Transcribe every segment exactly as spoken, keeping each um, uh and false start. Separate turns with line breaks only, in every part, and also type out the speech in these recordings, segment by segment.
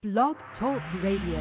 Blog Talk Radio.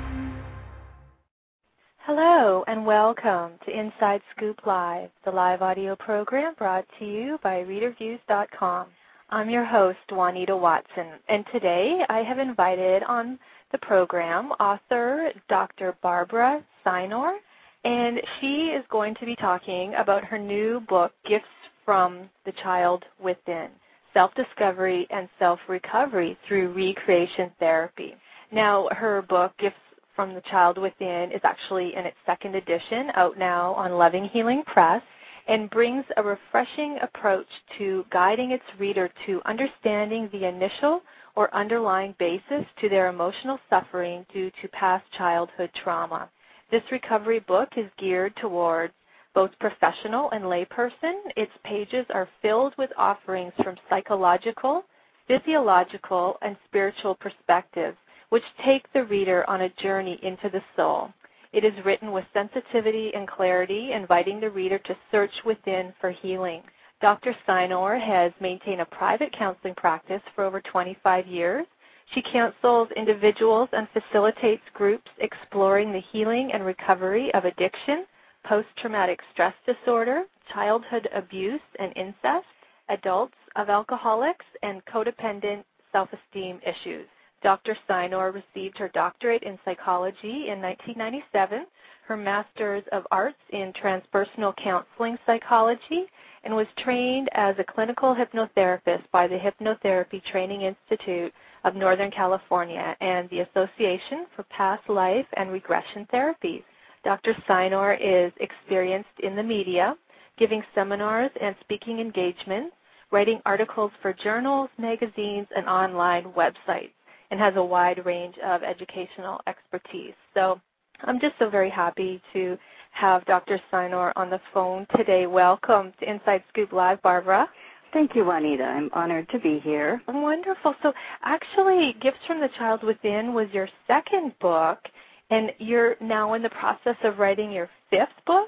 Hello and welcome to Inside Scoop Live, the live audio program brought to you by reader views dot com. I'm your host, Juanita Watson, and today I have invited on the program author Doctor Barbara Signor, and she is going to be talking about her new book, Gifts from the Child Within, Self-Discovery and Self-Recovery Through Recreation Therapy. Now, her book, Gifts from the Child Within, is actually in its second edition, out now on Loving Healing Press, and brings a refreshing approach to guiding its reader to understanding the initial or underlying basis to their emotional suffering due to past childhood trauma. This recovery book is geared towards both professional and layperson. Its pages are filled with offerings from psychological, physiological, and spiritual perspectives, which take the reader on a journey into the soul. It is written with sensitivity and clarity, inviting the reader to search within for healing. Doctor Signor has maintained a private counseling practice for over twenty-five years. She counsels individuals and facilitates groups exploring the healing and recovery of addiction, post-traumatic stress disorder, childhood abuse and incest, adults of alcoholics, and codependent self-esteem issues. Doctor Signor received her doctorate in psychology in nineteen ninety-seven, her master's of arts in transpersonal counseling psychology, and was trained as a clinical hypnotherapist by the Hypnotherapy Training Institute of Northern California and the Association for Past Life and Regression Therapies. Doctor Signor is experienced in the media, giving seminars and speaking engagements, writing articles for journals, magazines, and online websites, and has a wide range of educational expertise. So I'm just so very happy to have Doctor Signor on the phone today. Welcome to Inside Scoop Live, Barbara.
Thank you, Juanita. I'm honored to be here.
Wonderful. So actually, Gifts from the Child Within was your second book, and you're now in the process of writing your fifth book?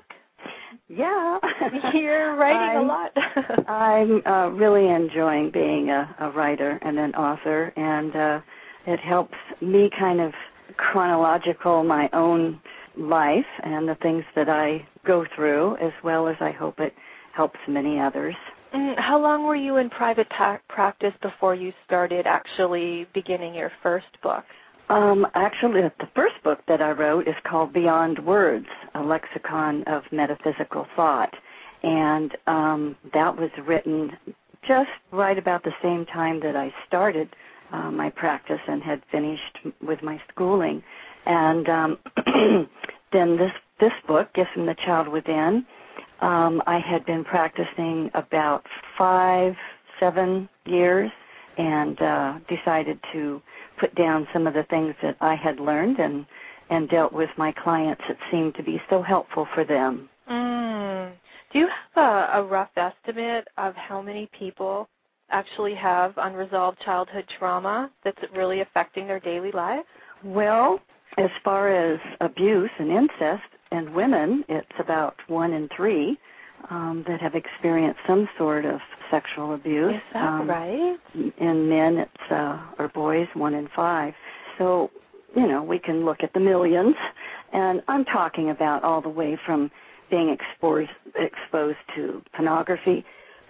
Yeah.
You're writing
I'm,
a lot.
I'm uh, really enjoying being a, a writer and an author, and uh, it helps me kind of chronological my own life and the things that I go through, as well as I hope it helps many others.
Mm, how long were you in private pa- practice before you started actually beginning your first book?
Um, actually, the first book that I wrote is called Beyond Words, a lexicon of metaphysical thought, and um, that was written just right about the same time that I started uh, my practice and had finished with my schooling. And um, then this this book, Gifts from the Child Within, um, I had been practicing about five, seven years, and uh, decided to put down some of the things that I had learned and, and dealt with my clients that seemed to be so helpful for them.
Mm. Do you have a, a rough estimate of how many people actually have unresolved childhood trauma that's really affecting their daily lives?
Well, as far as abuse and incest in women, it's about one in three um, that have experienced some sort of sexual abuse.
Is that
um,
right?
In men, it's uh, or boys, one in five. So, you know, we can look at the millions, and I'm talking about all the way from being exposed exposed to pornography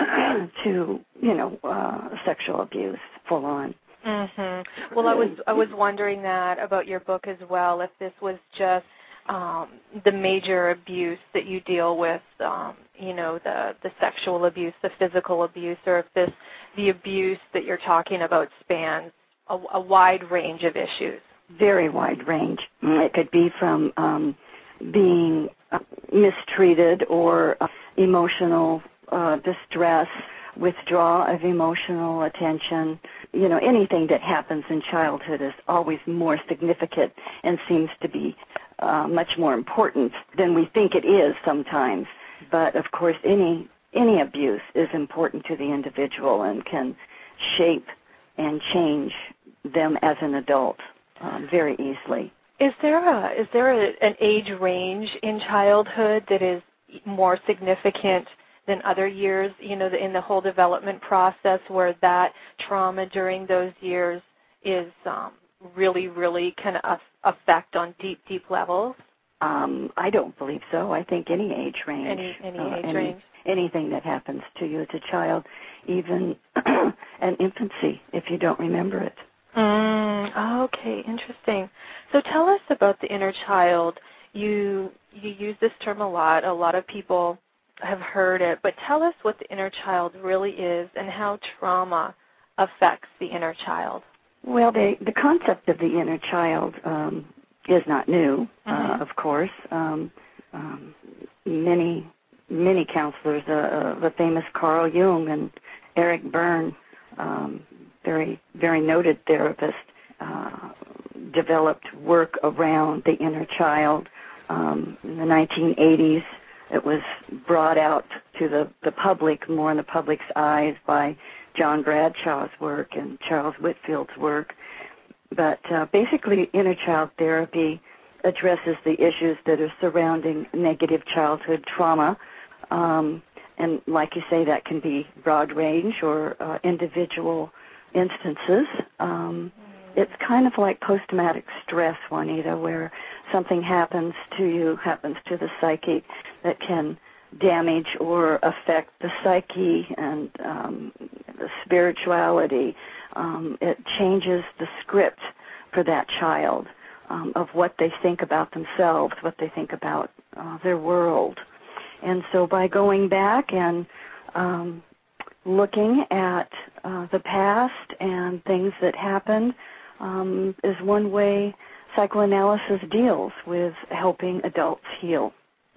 to, you know, uh, sexual abuse, full on.
Mm-hmm. Well, I was I was wondering that about your book as well. If this was just um, the major abuse that you deal with, um, you know, the the sexual abuse, the physical abuse, or if this the abuse that you're talking about spans a, a wide range of issues.
Very wide range. It could be from um, being uh, mistreated or uh, emotional uh, distress, withdrawal of emotional attention. You know, anything that happens in childhood is always more significant and seems to be uh, much more important than we think it is sometimes. But, of course, any any abuse is important to the individual and can shape and change them as an adult um, very easily.
Is there a is there a, an age range in childhood that is more significant than other years, you know, in the whole development process where that trauma during those years is um, really, really can uh, affect on deep, deep levels?
Um, I don't believe so. I think any age range.
Any, any
uh,
age
any,
range?
Anything that happens to you as a child, even an infancy, if you don't remember it.
Mm, okay, interesting. So tell us about the inner child. You you use this term a lot. A lot of people have heard it, but tell us what the inner child really is and how trauma affects the inner child.
Well, the the concept of the inner child um, is not new,
Mm-hmm.
uh, of course. Um, um, many many counselors, uh, uh, the famous Carl Jung and Eric Berne, um, very very noted therapist, uh, developed work around the inner child. Um, in the nineteen eighties, it was brought out to the, the public, more in the public's eyes, by John Bradshaw's work and Charles Whitfield's work. But uh, basically, inner child therapy addresses the issues that are surrounding negative childhood trauma. Um, and like you say, that can be broad range or uh, individual instances. Um, it's kind of like post-traumatic stress, Juanita, where something happens to you, happens to the psyche that can damage or affect the psyche and um, the spirituality. Um, it changes the script for that child um, of what they think about themselves, what they think about uh, their world. And so by going back and um, looking at uh, the past and things that happened um, is one way psychoanalysis deals with helping adults heal.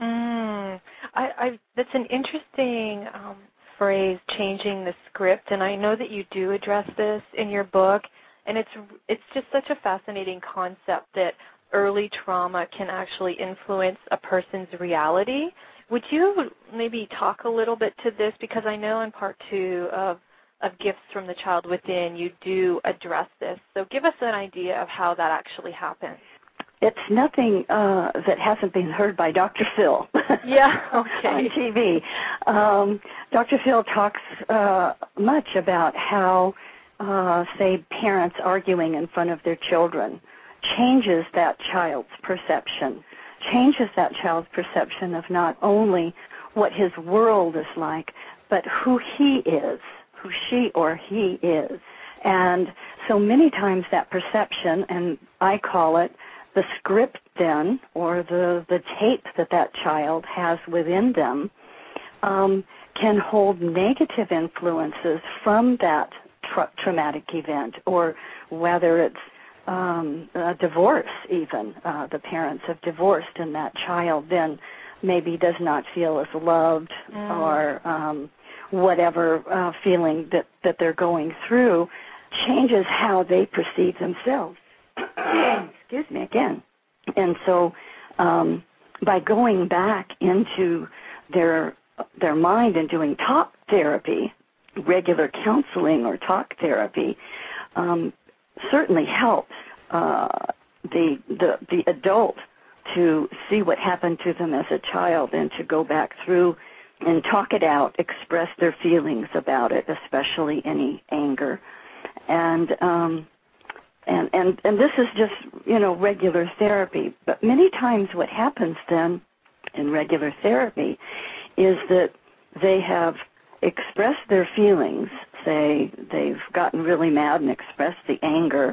Mm, I, I, that's an interesting um, phrase, changing the script, and I know that you do address this in your book, and it's it's just such a fascinating concept that early trauma can actually influence a person's reality. Would you maybe talk a little bit to this? Because I know in part two of, of Gifts from the Child Within, you do address this. So give us an idea of how that actually happens.
It's nothing uh, that hasn't been heard by Doctor Phil.
Yeah, okay.
On T V. Um, Doctor Phil talks uh, much about how, uh, say, parents arguing in front of their children changes that child's perception, changes that child's perception of not only what his world is like, but who he is, who she or he is. And so many times that perception, and I call it the script then, or the, the tape that that child has within them, um, can hold negative influences from that tra- traumatic event, or whether it's um, a divorce even. Uh, the parents have divorced, and that child then maybe does not feel as loved, mm. or um, whatever uh, feeling that, that they're going through changes how they perceive themselves. Excuse me again. And so um, by going back into their their mind and doing talk therapy, regular counseling or talk therapy, um, certainly helps uh, the, the the adult to see what happened to them as a child and to go back through and talk it out, express their feelings about it, especially any anger. And um, And, and and this is just, you know, regular therapy. But many times what happens then in regular therapy is that they have expressed their feelings, say they've gotten really mad and expressed the anger,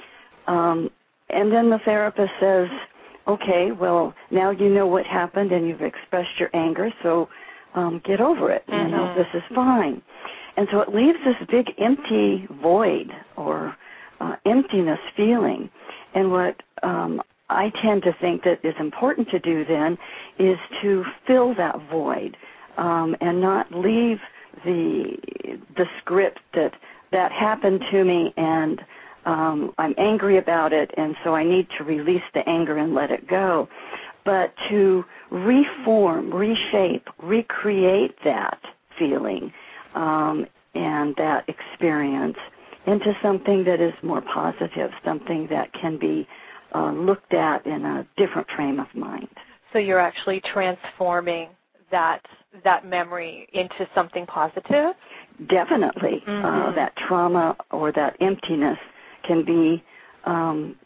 um, and then the therapist says, okay, well, now you know what happened and you've expressed your anger, so um, get over it. Mm-hmm. You know, this is fine. And so it leaves this big empty void or Uh, emptiness feeling. And what um, I tend to think that is important to do then is to fill that void um, and not leave the the script that that happened to me and um, I'm angry about it, and so I need to release the anger and let it go. But to reform, reshape, recreate that feeling um, and that experience into something that is more positive, something that can be uh, looked at in a different frame of mind.
So you're actually transforming that that memory into something positive?
Definitely. Mm-hmm. Uh, that trauma or that emptiness can be um,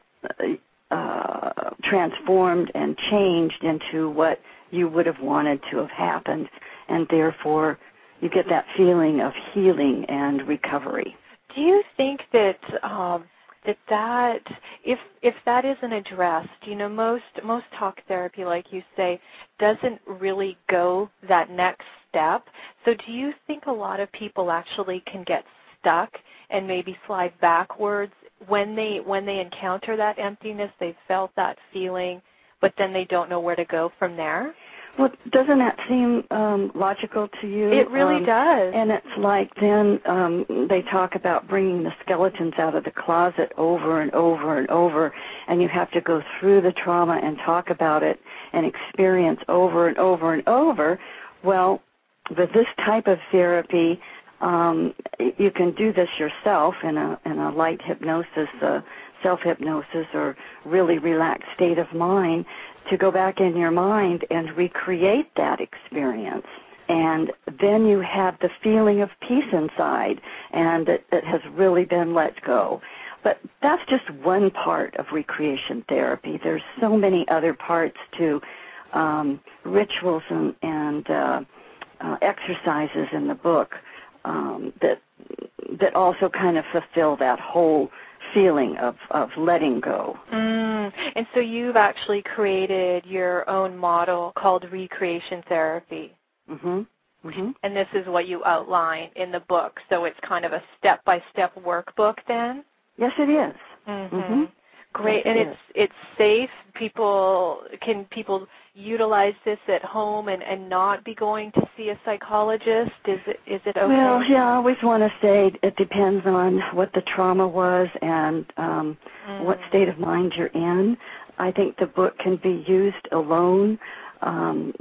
uh, transformed and changed into what you would have wanted to have happened, and therefore you get that feeling of healing and recovery.
Do you think that um, that that if if that isn't addressed, you know, most most talk therapy, like you say, doesn't really go that next step. So do you think a lot of people actually can get stuck and maybe slide backwards when they when they encounter that emptiness, they've felt that feeling, but then they don't know where to go from there?
Well, doesn't that seem um, logical to you?
It really
um,
does.
And it's like then um, they talk about bringing the skeletons out of the closet over and over and over, and you have to go through the trauma and talk about it and experience over and over and over. Well, with this type of therapy, um, you can do this yourself in a in a light hypnosis, uh, self-hypnosis, or really relaxed state of mind, to go back in your mind and recreate that experience. And then you have the feeling of peace inside, and that, that has really been let go. But that's just one part of recreation therapy. There's so many other parts to um, rituals and, and uh, uh, exercises in the book um, that that also kind of fulfill that whole feeling of, of letting go.
Mm. And so you've actually created your own model called recreation therapy.
Mm-hmm. Mm-hmm.
And this is what you outline in the book. So it's kind of a step-by-step workbook then?
Yes, it is.
Mm-hmm.
Mm-hmm.
Great.
Yes,
and
it
it's
is.
it's safe. People can people utilize this at home and, and not be going to see a psychologist? Is it is it okay?
Well, yeah, I always want to say it depends on what the trauma was and um, mm. what state of mind you're in. I think the book can be used alone, um,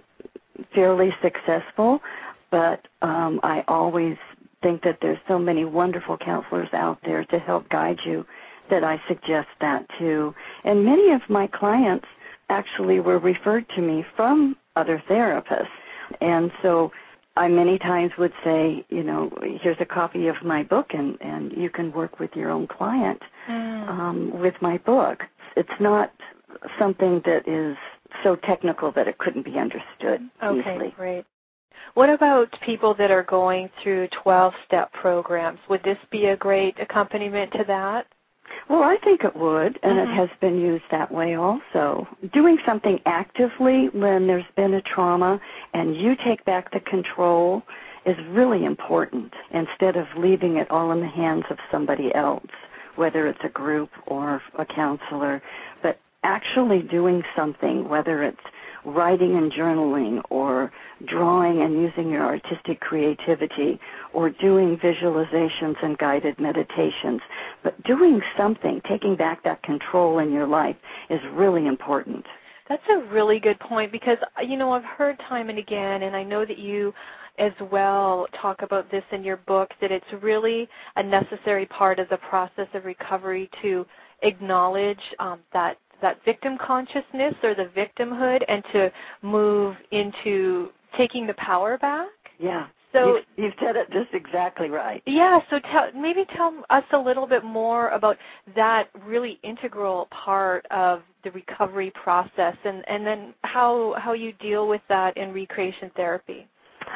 fairly successful, but um, I always think that there's so many wonderful counselors out there to help guide you that I suggest that too. And many of my clients actually were referred to me from other therapists. And so I many times would say, you know, here's a copy of my book, and, and you can work with your own client mm. um, with my book. It's not something that is so technical that it couldn't be understood
okay,
easily.
Okay, great. What about people that are going through twelve-step programs? Would this be a great accompaniment to that?
Well, I think it would, and mm-hmm. it has been used that way also. Doing something actively when there's been a trauma and you take back the control is really important, instead of leaving it all in the hands of somebody else, whether it's a group or a counselor. But actually doing something, whether it's writing and journaling or drawing and using your artistic creativity or doing visualizations and guided meditations, but doing something, taking back that control in your life is really important.
That's a really good point because, you know, I've heard time and again, and I know that you as well talk about this in your book, that it's really a necessary part of the process of recovery to acknowledge um, that that victim consciousness or the victimhood and to move into taking the power back.
Yeah.
So
you've, you've said it just exactly right.
Yeah, so tell, maybe tell us a little bit more about that really integral part of the recovery process and, and then how how you deal with that in recreation therapy.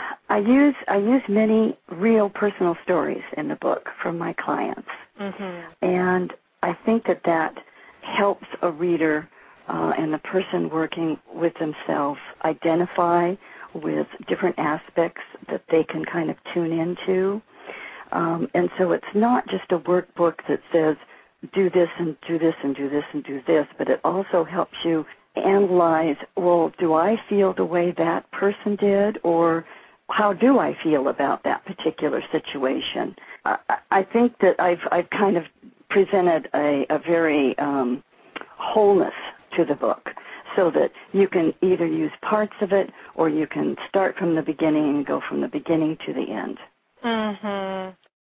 I use I use many real personal stories in the book from my clients. Mm-hmm. And I think that that helps a reader uh, and the person working with themselves identify with different aspects that they can kind of tune into. Um, and so it's not just a workbook that says, do this and do this and do this and do this, but it also helps you analyze, well, do I feel the way that person did, or how do I feel about that particular situation? I, I think that I've, I've kind of presented a, a very um, wholeness to the book, so that you can either use parts of it or you can start from the beginning and go from the beginning to the end.
Mm-hmm.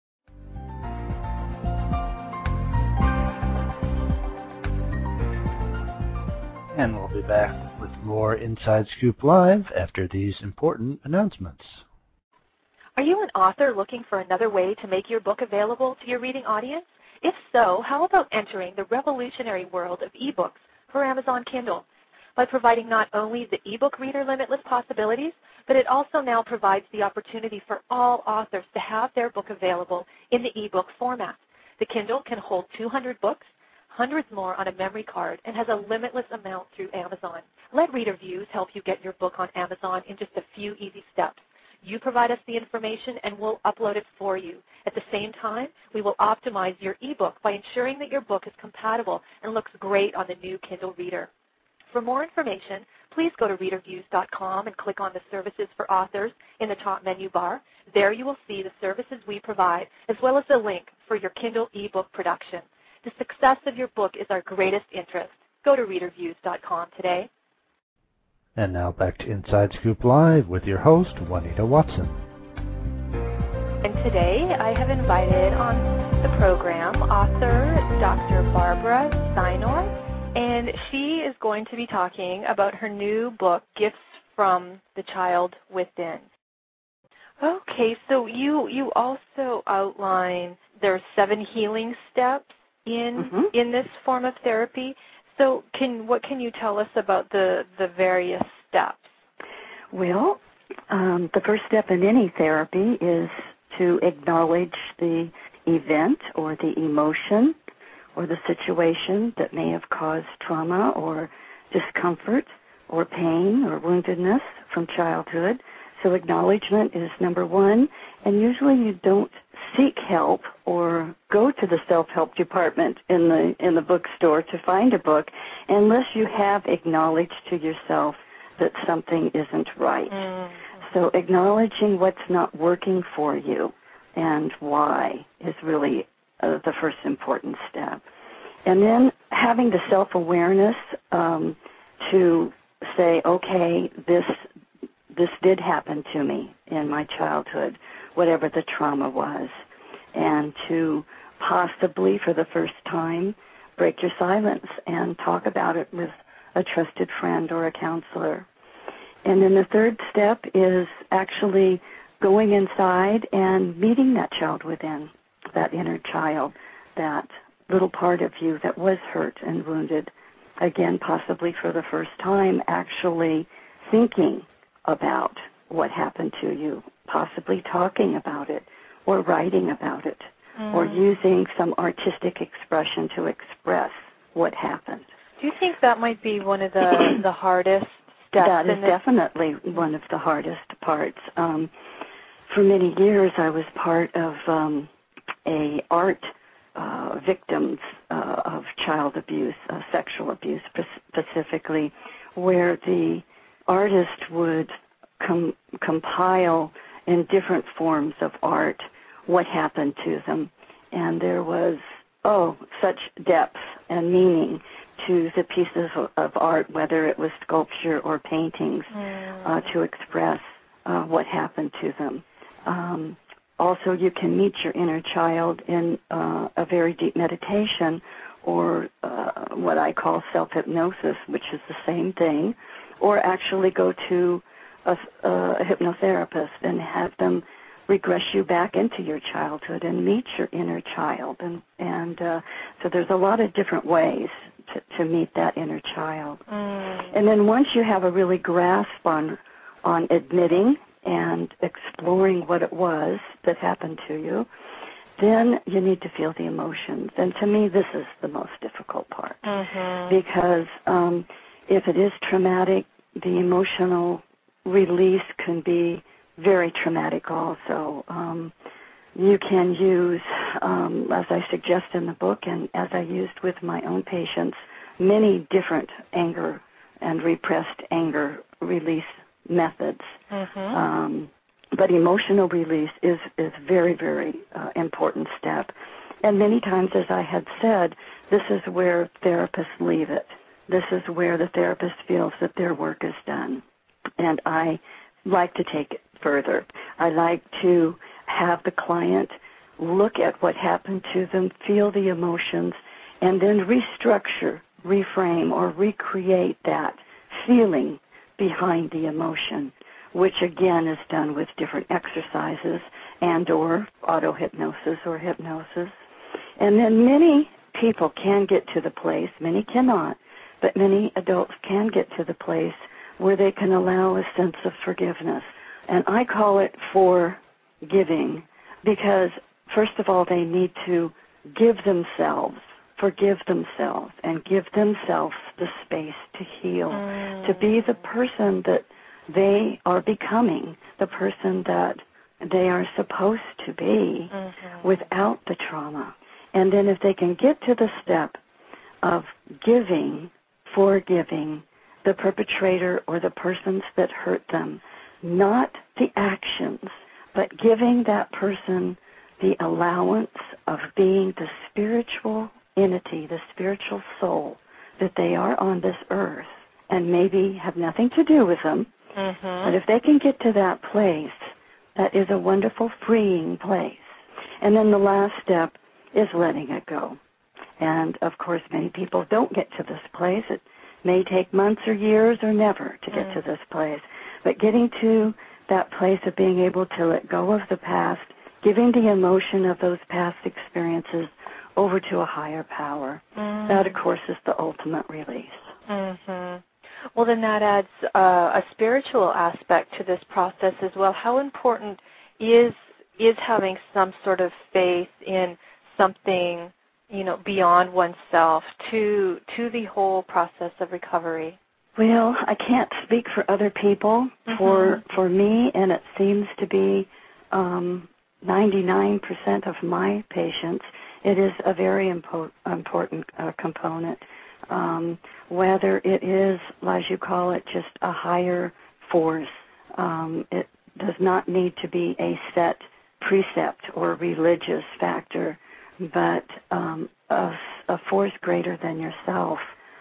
And we'll be back with more Inside Scoop Live after these important announcements.
Are you an author looking for another way to make your book available to your reading audience? If so, how about entering the revolutionary world of ebooks for Amazon Kindle? By providing not only the ebook reader limitless possibilities, but it also now provides the opportunity for all authors to have their book available in the ebook format. The Kindle can hold two hundred books, hundreds more on a memory card, and has a limitless amount through Amazon. Let ReaderViews help you get your book on Amazon in just a few easy steps. You provide us the information and we'll upload it for you. At the same time, we will optimize your ebook by ensuring that your book is compatible and looks great on the new Kindle Reader. For more information, please go to reader views dot com and click on the Services for Authors in the top menu bar. There you will see the services we provide, as well as the link for your Kindle ebook production. The success of your book is our greatest interest. Go to reader views dot com today.
And now back to Inside Scoop Live with your host, Juanita Watson.
And today I have invited on the program author Doctor Barbara Steinor, and she is going to be talking about her new book, Gifts from the Child Within. Okay, so you you also outline there are seven healing steps in
mm-hmm.
in this form of therapy. So can what can you tell us about the, the various steps?
Well, um, the first step in any therapy is to acknowledge the event or the emotion or the situation that may have caused trauma or discomfort or pain or woundedness from childhood. So acknowledgement is number one, and usually you don't seek help or go to the self-help department in the in the bookstore to find a book unless you have acknowledged to yourself that something isn't right.
Mm-hmm.
So acknowledging what's not working for you and why is really uh, the first important step. And then having the self-awareness um, to say, okay, this this did happen to me in my childhood, whatever the trauma was, and to possibly for the first time break your silence and talk about it with a trusted friend or a counselor. And then the third step is actually going inside and meeting that child within, that inner child, that little part of you that was hurt and wounded, again, possibly for the first time, actually thinking about what happened to you, possibly talking about it or writing about it mm. or using some artistic expression to express what happened.
Do you think that might be one of the, the hardest steps?
That is
in this?
definitely one of the hardest parts. Um, for many years I was part of um, a art uh, victims uh, of child abuse, uh, sexual abuse specifically, where the artist would com- compile in different forms of art what happened to them. And there was, oh, such depth and meaning to the pieces of, of art, whether it was sculpture or paintings, mm. uh, to express uh, what happened to them. Um, also, you can meet your inner child in uh, a very deep meditation or uh, what I call self-hypnosis, which is the same thing, or actually go to a, a hypnotherapist and have them regress you back into your childhood and meet your inner child. And, and uh, so there's a lot of different ways to, to meet that inner child.
Mm.
And then once you have a really grasp on, on admitting and exploring what it was that happened to you, then you need to feel the emotions. And to me, this is the most difficult part.
Mm-hmm.
Because um, if it is traumatic, the emotional release can be very traumatic also. Um, you can use, um, as I suggest in the book and as I used with my own patients, many different anger and repressed anger release methods.
Mm-hmm.
Um, but emotional release is, is very, very uh, important step. And many times, as I had said, this is where therapists leave it. This is where the therapist feels that their work is done. And I like to take it further. I like to have the client look at what happened to them, feel the emotions, and then restructure, reframe, or recreate that feeling behind the emotion, which again is done with different exercises and or auto-hypnosis or hypnosis. And then many people can get to the place, many cannot, but many adults can get to the place where they can allow a sense of forgiveness. And I call it forgiving because, first of all, they need to give themselves, forgive themselves, and give themselves the space to heal, mm. to be the person that they are becoming, the person that they are supposed to be mm-hmm. without the trauma. And then if they can get to the step of giving, forgiving the perpetrator or the persons that hurt them, not the actions, but giving that person the allowance of being the spiritual entity, the spiritual soul that they are on this earth, and maybe have nothing to do with them, mm-hmm. but if they can get to that place, that is a wonderful freeing place. And then the last step is letting it go. And, of course, many people don't get to this place. It may take months or years or never to get mm. to this place. But getting to that place of being able to let go of the past, giving the emotion of those past experiences over to a higher power, mm. that, of course, is the ultimate release.
Mm-hmm. Well, then that adds uh, a spiritual aspect to this process as well. How important is is having some sort of faith in something, you know, beyond oneself to to the whole process of recovery?
Well, I can't speak for other people. Mm-hmm. For for me, and it seems to be um, ninety-nine percent of my patients, it is a very impo- important uh, component. Um, whether it is, as you call it, just a higher force. Um, it does not need to be a set precept or religious factor, but um, a, a force greater than yourself.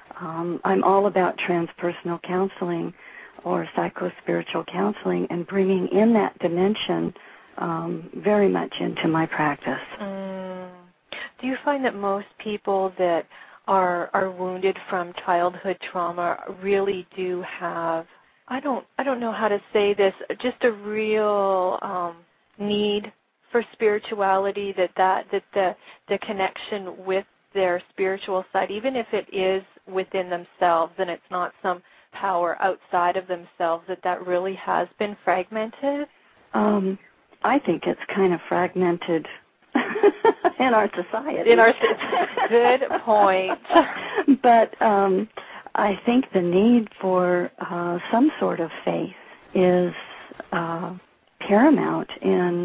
Um, I'm all about transpersonal counseling or psychospiritual counseling and bringing in that dimension um, very much into my practice.
Mm. Do you find that most people that are are wounded from childhood trauma really do have, I don't I don't know how to say this, just a real um, need for spirituality, that, that that the the connection with their spiritual side, even if it is within themselves and it's not some power outside of themselves, that that really has been fragmented?
Um, I think it's kind of fragmented in our society.
In our good point.
But um, I think the need for uh, some sort of faith is uh, paramount in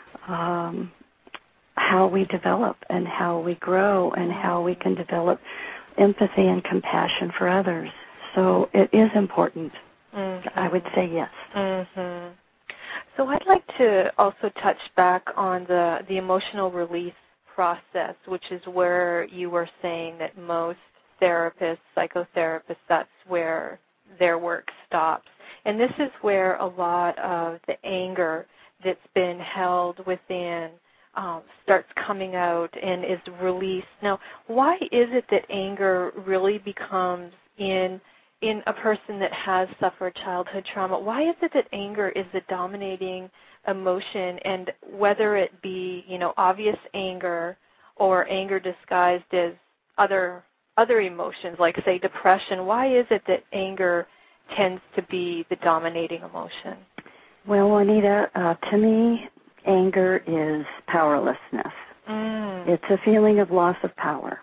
um, how we develop and how we grow and how we can develop empathy and compassion for others. So it is important. Mm-hmm. I would say yes.
Mm-hmm. So I'd like to also touch back on the, the emotional release process, which is where you were saying that most therapists, psychotherapists, that's where their work stops. And this is where a lot of the anger that's been held within um, starts coming out and is released. Now, why is it that anger really becomes in in a person that has suffered childhood trauma? Why is it that anger is the dominating emotion, and whether it be, you know, obvious anger or anger disguised as other other emotions, like, say, depression, why is it that anger tends to be the dominating emotion?
Well, Juanita, uh, to me, anger is powerlessness. Mm. It's a feeling of loss of power.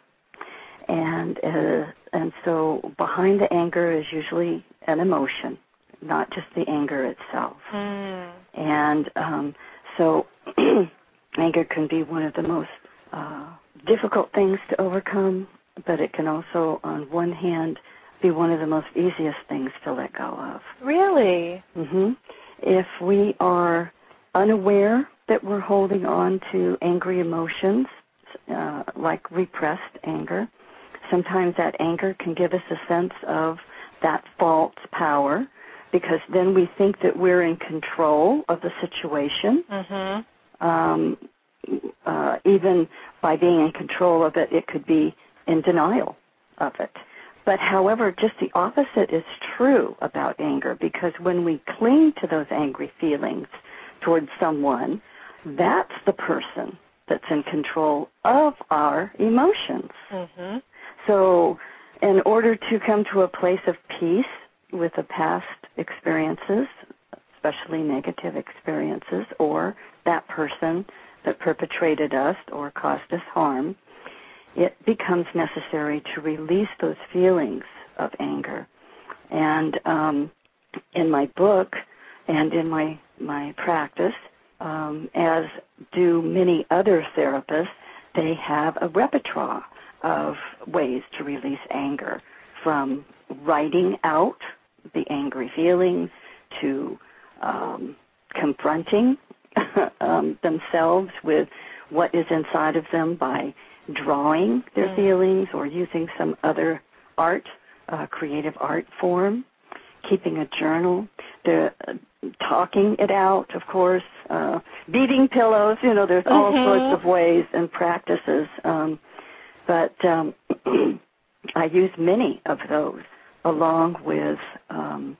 And uh, and so behind the anger is usually an emotion, not just the anger itself. Mm. And um, so anger can be one of the most uh, difficult things to overcome, but it can also, on one hand, be one of the most easiest things to let go of.
Really?
Mm-hmm. If we are unaware that we're holding on to angry emotions, uh, like repressed anger, sometimes that anger can give us a sense of that false power, because then we think that we're in control of the situation. Mm-hmm. Um, uh, even by being in control of it, it could be in denial of it. But however, just the opposite is true about anger, because when we cling to those angry feelings towards someone, that's the person that's in control of our emotions.
Mm-hmm.
So in order to come to a place of peace with the past experiences, especially negative experiences, or that person that perpetrated us or caused us harm, it becomes necessary to release those feelings of anger. And um, in my book and in my, my practice, um, as do many other therapists, they have a repertoire of ways to release anger, from writing out the angry feelings to um, confronting um, themselves with what is inside of them by drawing their mm. feelings or using some other art, uh, creative art form, keeping a journal, the, uh, talking it out, of course, uh, beating pillows. You know, there's all mm-hmm. sorts of ways and practices. Um, but um, I use many of those along with, um,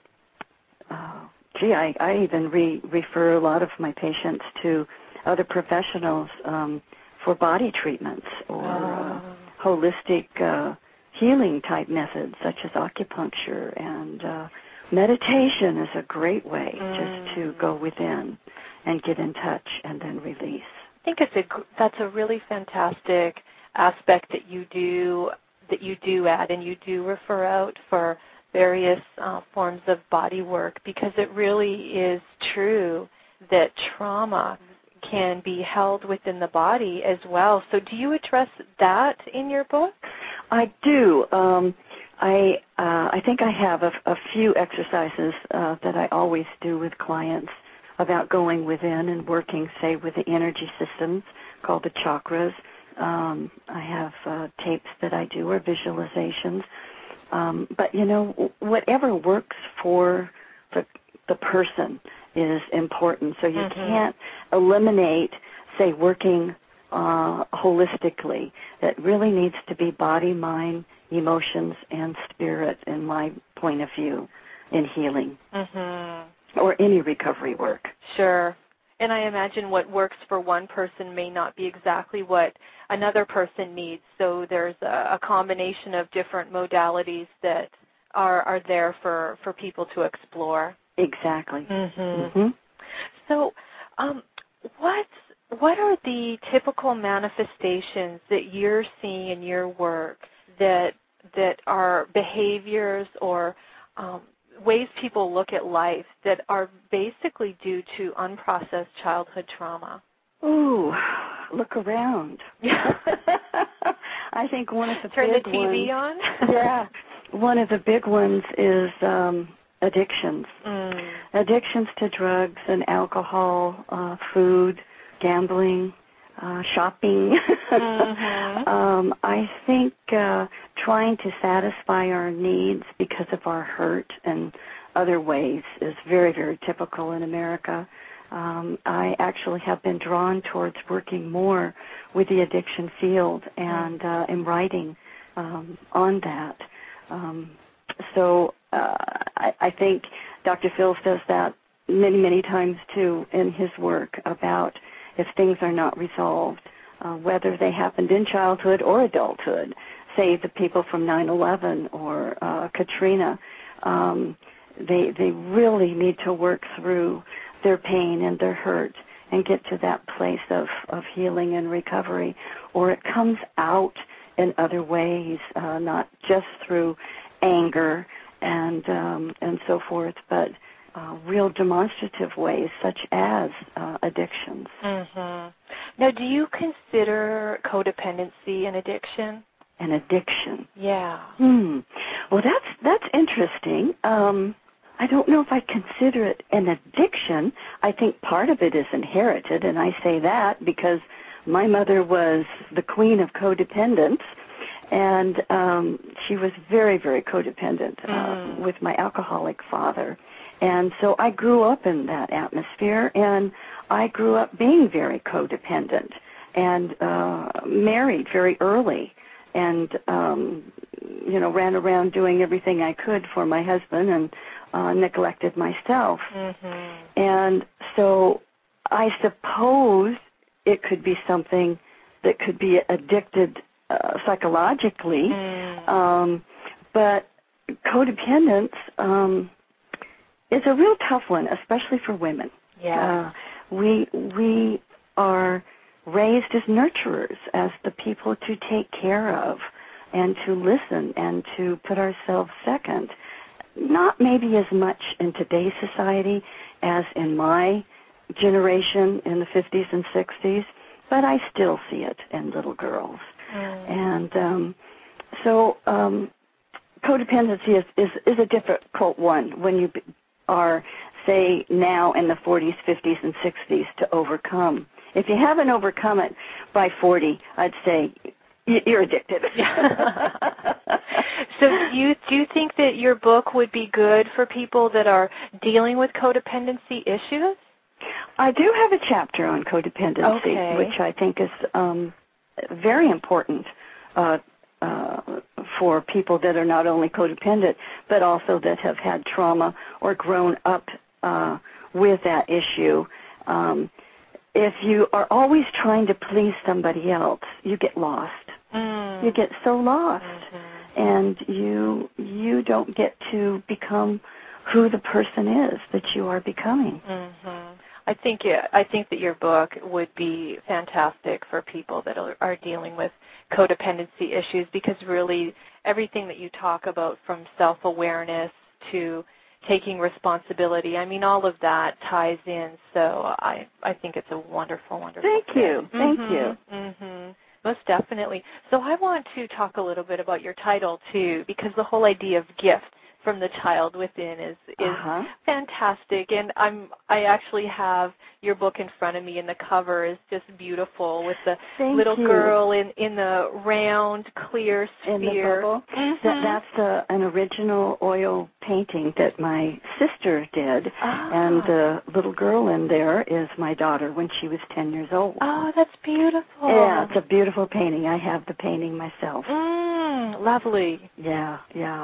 uh, gee, I, I even re- refer a lot of my patients to other professionals um, for body treatments or uh, holistic uh, healing type methods such as acupuncture, and uh, meditation is a great way mm. just to go within and get in touch and then release.
I think it's a that's a really fantastic aspect that you do that you do add, and you do refer out for various uh, forms of body work, because it really is true that trauma can be held within the body as well. So do you address that in your book?
I do. Um, I uh, I think I have a, a few exercises uh, that I always do with clients about going within and working, say, with the energy systems called the chakras. Um, I have uh, tapes that I do, or visualizations. Um, but, you know, whatever works for the, the person is important. So you mm-hmm. can't eliminate, say, working uh, holistically. It really needs to be body, mind, emotions, and spirit, in my point of view, in healing mm-hmm. or any recovery work.
Sure. And I imagine what works for one person may not be exactly what another person needs. So there's a, a combination of different modalities that are, are there for, for people to explore.
Exactly.
Mm-hmm.
Mm-hmm.
So um, what, what are the typical manifestations that you're seeing in your work that, that are behaviors or um, ways people look at life that are basically due to unprocessed childhood trauma?
Ooh, look around. I think one of the
Turn
big
the T V
ones,
on?
yeah, one of the big ones is um, addictions.
Mm.
Addictions to drugs and alcohol, uh, food, gambling, uh, shopping.
Mm-hmm.
um, I think uh, trying to satisfy our needs because of our hurt and other ways is very, very typical in America. Um, I actually have been drawn towards working more with the addiction field and uh, am writing um, on that. Um, so uh, I, I think Doctor Phil says that many, many times too in his work about if things are not resolved, uh, whether they happened in childhood or adulthood, say the people from nine eleven or uh, Katrina, um, they they really need to work through their pain and their hurt and get to that place of, of healing and recovery, or it comes out in other ways, uh, not just through anger and um, and so forth, but Uh, real demonstrative ways, such as uh, addictions.
Mm-hmm. Now, do you consider codependency an addiction?
An addiction?
Yeah.
Hmm. Well, that's that's interesting. Um, I don't know if I consider it an addiction. I think part of it is inherited, and I say that because my mother was the queen of codependence, and um, she was very, very codependent uh, mm. with my alcoholic father. And so I grew up in that atmosphere, and I grew up being very codependent and uh, married very early and, um, you know, ran around doing everything I could for my husband and uh, neglected myself.
Mm-hmm.
And so I suppose it could be something that could be addicted uh, psychologically. Mm. Um, but codependence um, is a real tough one, especially for women.
Yeah.
Uh, we we are raised as nurturers, as the people to take care of and to listen and to put ourselves second. Not maybe as much in today's society as in my generation in the fifties and sixties, but I still see it in little girls. Mm. And um, so um, codependency is, is, is a difficult one when you are, say, now in the forties, fifties, and sixties to overcome. If you haven't overcome it by forty, I'd say you're addicted.
So do you, do you think that your book would be good for people that are dealing with codependency issues?
I do have a chapter on codependency,
okay.
which I think is um, very important uh, uh, for people that are not only codependent, but also that have had trauma or grown up uh, with that issue. Um, if you are always trying to please somebody else, you get lost.
Mm.
You get so lost,
mm-hmm.
and you you don't get to become who the person is that you are becoming.
Mm-hmm. I think yeah, I think that your book would be fantastic for people that are, are dealing with codependency issues, because really everything that you talk about, from self-awareness to taking responsibility, I mean, all of that ties in. So I I think it's a wonderful, wonderful
Thank
thing.
you. Thank
mm-hmm.
you.
Mm-hmm. Most definitely. So I want to talk a little bit about your title, too, because the whole idea of gift from the child within is is
uh-huh.
fantastic. And I'm I actually have your book in front of me, and the cover is just beautiful with the
Thank
little
you.
girl in, in the round, clear sphere.
In the bubble.
Mm-hmm.
That, that's a, an original oil painting that my sister did,
ah.
and the little girl in there is my daughter when she was ten years old.
Oh, that's beautiful.
Yeah, it's a beautiful painting. I have the painting myself.
Mm, lovely.
Yeah, yeah.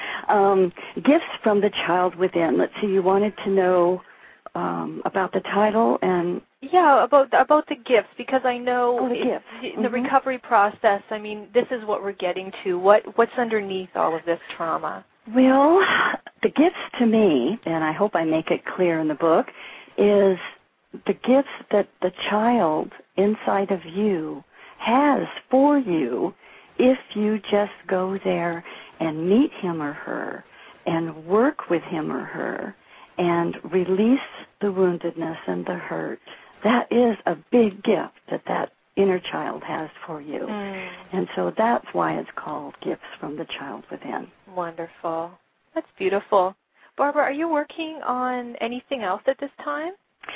Um, gifts from the child within. Let's see, you wanted to know um, about the title and...
Yeah, about about the gifts, because I know
oh, the
it,
gifts.
in the
mm-hmm.
recovery process, I mean, this is what we're getting to. What What's underneath all of this trauma?
Well, the gifts to me, and I hope I make it clear in the book, is the gifts that the child inside of you has for you if you just go there and meet him or her and work with him or her and release the woundedness and the hurt. That is a big gift that that inner child has for you.
Mm.
And so that's why it's called Gifts from the Child Within.
Wonderful. That's beautiful. Barbara, are you working on anything else at this time?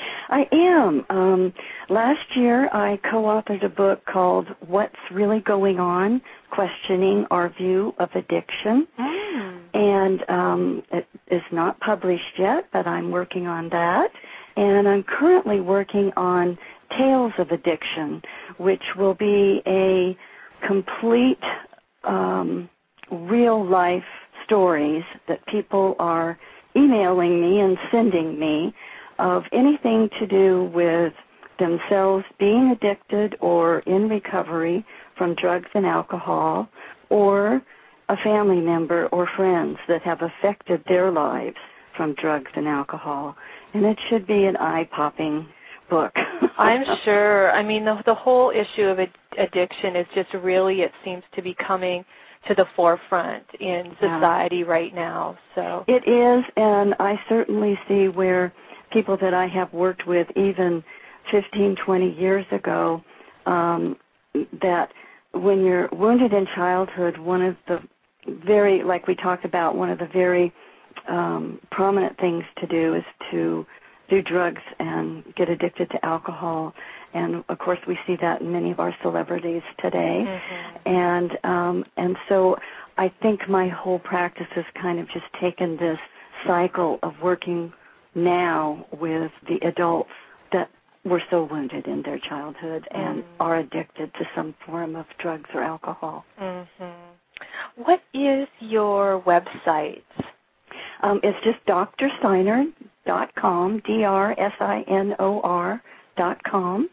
I am. Um, last year I co-authored a book called What's Really Going On? Questioning Our View of Addiction.
Mm.
And um, it is not published yet, but I'm working on that. And I'm currently working on Tales of Addiction, which will be a complete um, real-life stories that people are emailing me and sending me of anything to do with themselves being addicted or in recovery from drugs and alcohol, or a family member or friends that have affected their lives from drugs and alcohol. And it should be an eye-popping book.
I'm sure. I mean, the, the whole issue of ad- addiction is just really, it seems to be coming to the forefront in society yeah. right now. So
it is, and I certainly see where people that I have worked with even fifteen, twenty years ago, um, that when you're wounded in childhood, one of the very, like we talked about, one of the very um, prominent things to do is to do drugs and get addicted to alcohol. And, of course, we see that in many of our celebrities today.
Mm-hmm.
And um, and so I think my whole practice has kind of just taken this cycle of working now with the adults that were so wounded in their childhood and
mm.
are addicted to some form of drugs or alcohol.
Mm-hmm. What is your website?
Um, it's just D R Sinor dot com, D R S I N O R dot com,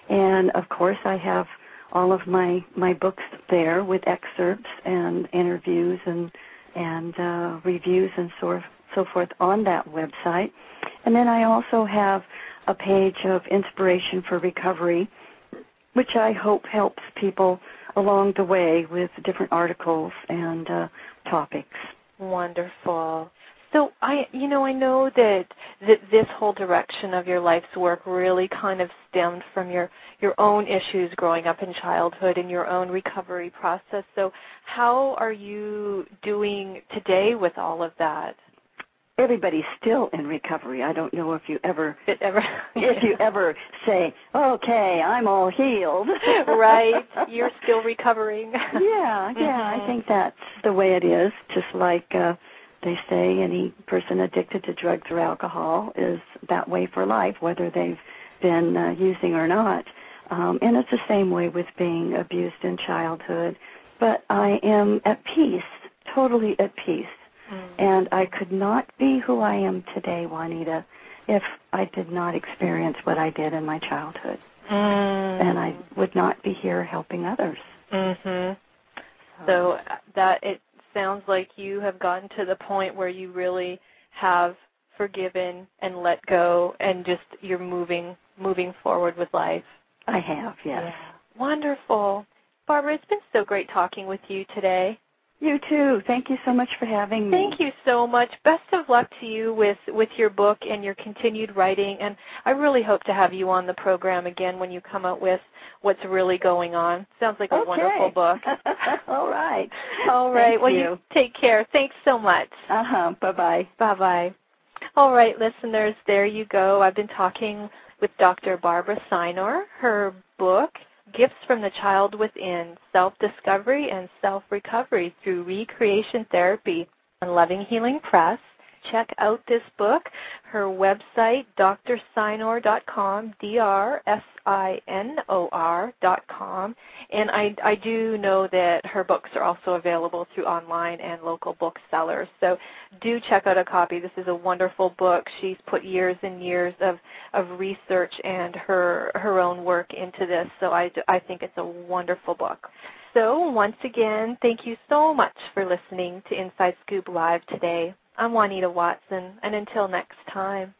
And, of course, I have all of my, my books there with excerpts and interviews and, and uh, reviews and so, so forth on that website. And then I also have a page of Inspiration for Recovery, which I hope helps people along the way with different articles and uh, topics.
Wonderful. So I, you know, I know that that this whole direction of your life's work really kind of stemmed from your your own issues growing up in childhood and your own recovery process. So how are you doing today with all of that?
Everybody's still in recovery. I don't know if you ever,
it ever
if you ever say, "Okay, I'm all healed."
Right. You're still recovering.
Yeah, yeah. Mm-hmm. I think that's the way it is. Just like uh, they say, any person addicted to drugs or alcohol is that way for life, whether they've been uh, using or not. Um, and it's the same way with being abused in childhood. But I am at peace, totally at peace. Mm. And I could not be who I am today, Juanita, if I did not experience what I did in my childhood. Mm. And I would not be here helping others.
Mm-hmm. So that it sounds like you have gotten to the point where you really have forgiven and let go, and just you're moving moving forward with life.
I have, yes.
Yeah. Wonderful. Barbara, it's been so great talking with you today.
You too. Thank you so much for having me.
Thank you so much. Best of luck to you with, with your book and your continued writing. And I really hope to have you on the program again when you come out with what's really going on. Sounds like a
okay.
wonderful book.
All right.
All right.
Thank
well,
you.
you take care. Thanks so much.
Uh-huh. Bye-bye.
Bye-bye. All right, listeners, there you go. I've been talking with Doctor Barbara Signor. Her book, Gifts from the Child Within, Self-Discovery and Self-Recovery Through Recreation Therapy on Loving Healing Press. Check out this book. Her website, d r sinor dot com, D R S I N O R dot com. And I, I do know that her books are also available through online and local booksellers. So do check out a copy. This is a wonderful book. She's put years and years of, of research and her, her own work into this. So I, I think it's a wonderful book. So once again, thank you so much for listening to Inside Scoop Live today. I'm Juanita Watson, and until next time.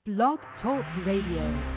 Blog Talk Radio.